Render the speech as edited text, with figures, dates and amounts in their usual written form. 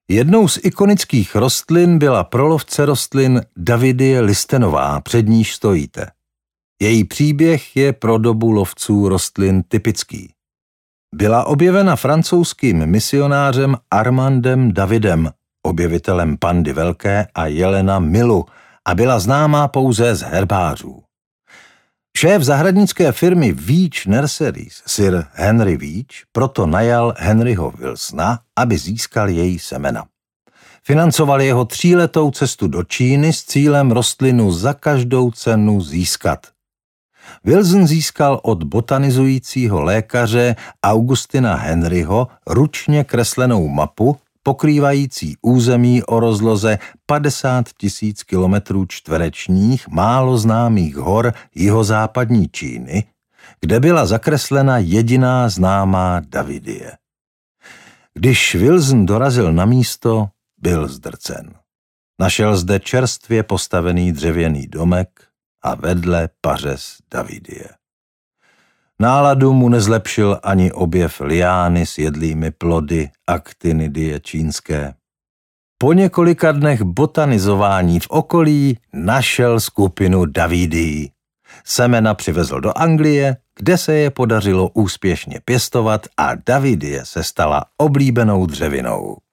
Jednou z ikonických rostlin byla pro lovce rostlin Davidie listenová, před níž stojíte. Její příběh je pro dobu lovců rostlin typický. Byla objevena francouzským misionářem Armandem Davidem, objevitelem pandy velké a jelena Milu, a byla známá pouze z herbářů. Šéf zahradnické firmy Veitch Nurseries, Sir Henry Veitch, proto najal Henryho Wilsona, aby získal její semena. Financoval jeho 3letou cestu do Číny s cílem rostlinu za každou cenu získat. Wilson získal od botanizujícího lékaře Augustina Henryho ručně kreslenou mapu pokrývající území o rozloze 50 000 kilometrů čtverečních málo známých hor jihozápadní Číny, kde byla zakreslena jediná známá Davidie. Když Wilson dorazil na místo, byl zdrcen. Našel zde čerstvě postavený dřevěný domek a vedle pařez Davidie. Náladu mu nezlepšil ani objev liány s jedlými plody Actinidie čínské. Po několika dnech botanizování v okolí našel skupinu Davidií. Semena přivezl do Anglie, kde se je podařilo úspěšně pěstovat a Davidie se stala oblíbenou dřevinou.